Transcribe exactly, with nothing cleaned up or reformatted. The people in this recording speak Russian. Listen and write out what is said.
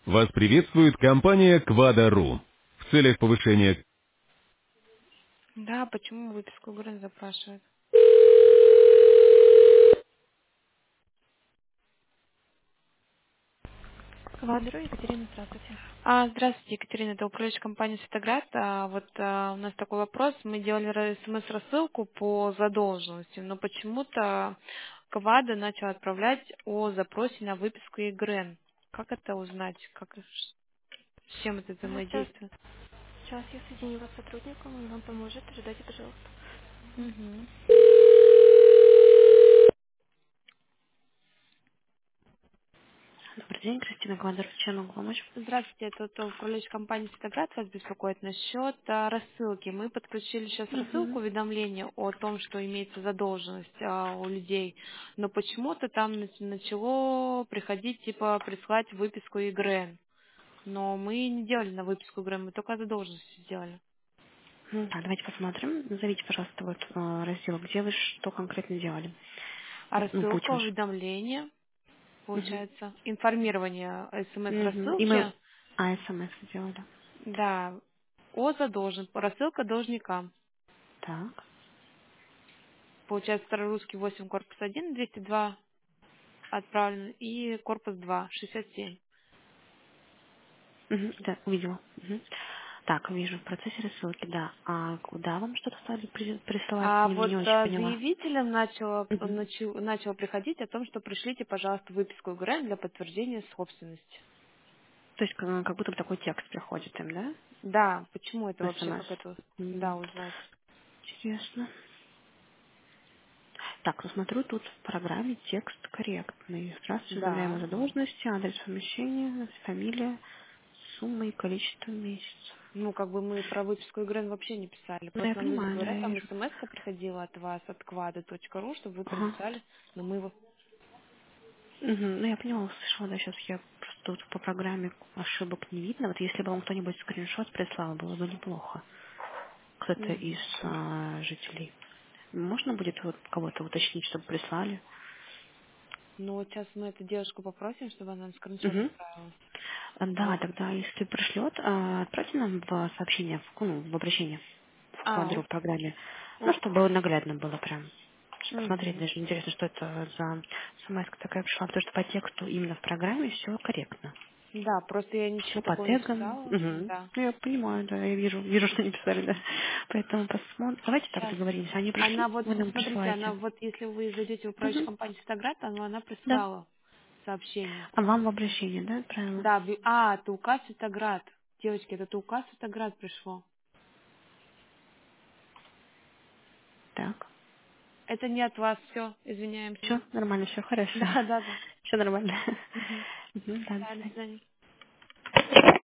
Вас приветствует компания Quadro. В целях повышения... Да, почему выписку ГРН запрашивают? Квадро, Екатерина, здравствуйте. А, здравствуйте, Екатерина, это управляющая компания Светоград. А, вот а, у нас такой вопрос. Мы делали смс-рассылку по задолженности, но почему-то Квада начал отправлять о запросе на выписку ЕГРН. Как это узнать? Как, с чем это А, Сейчас, взаимодействует? сейчас я соединю вас с сотрудником, он вам поможет. Ожидайте, пожалуйста. Мгм. Добрый день, Кристина Квадро. Чем могу помочь? Здравствуйте, это вот управляющая компания Светоград вас беспокоит насчет а, рассылки. Мы подключили сейчас рассылку Угу. уведомления о том, что имеется задолженность а, у людей, но почему-то там нач- начало приходить, типа, прислать выписку ЕГРН. Но мы не делали на выписку ЕГРН, мы только задолженность сделали. Так, давайте посмотрим. Назовите, пожалуйста, вот э, раздел, где вы что конкретно делали. А Ну, путь рассылка, ваш. уведомления, Угу. получается, информирование Угу. И мы... смс-рассылки, А, смс сделали. да, о задолженности, рассылка должникам. Так. Получается, Старорусский восемь, корпус один, двести два отправлен, и корпус два, шестьдесят семь. Угу. Да, увидела. Угу. Так, вижу, в процессе рассылки, да. А куда вам что-то стали при- присылать? А Не, вот не очень а, поняла. заявителям начало, Угу. начало, начало приходить о том, что пришлите, пожалуйста, выписку ГРН для подтверждения собственности. То есть как, как будто бы такой текст приходит им, да? Да, почему это В вообще, смс. как это, да, М, узнать? Интересно. Так, ну смотрю, тут в программе текст корректный. Здравствуйте, уведомляем о Да. задолженности, адрес помещения, фамилия, сумма и количество месяцев. Ну, как бы мы про выписку ГРН вообще не писали. Да, я Просто нам люди понимаю, да, говорят, я там вижу. смс приходила от вас, от квада точка ру, чтобы вы Ага. прописали, но мы его... Мгм. Ну, я поняла, услышала, да, сейчас я просто тут по программе ошибок не видно. Вот если бы вам кто-нибудь скриншот прислал, было бы неплохо. Кто-то из Мгм. а, жителей. Можно будет вот кого-то уточнить, чтобы прислали? Ну, вот сейчас мы эту девушку попросим, чтобы она нам скриншот Угу. отправила. Да, Вот. тогда если пришлет, а, отправьте нам в сообщение, в, ну, в обращение в А, квадру ок- программе, ну, ок. чтобы наглядно было прям. Чтобы посмотреть, Мгм. даже интересно, что это за смс такая пришла, потому что по тексту именно в программе все корректно. Да, просто я ничего Все по такого не тегам. писала. Угу. Да. Я понимаю, да, я вижу, вижу, что не писали, да. Поэтому посмотрим. Давайте так Сейчас. договоримся. Они пришли, Она вот, вы нам смотрите, она присылаете. вот, если вы зайдете в управляющую Угу. компанию Фотограф, она, она Да. прислала сообщение. А вам в обращение, да, правильно? Да, ви- а, это указ Фотоград. Девочки, это указ Фотоград пришло. Так. Это не от вас, все, извиняемся. Все нормально, все хорошо. Да, да, да. Все нормально. Мгм. Мгм, да, до Да, до свидания. свидания.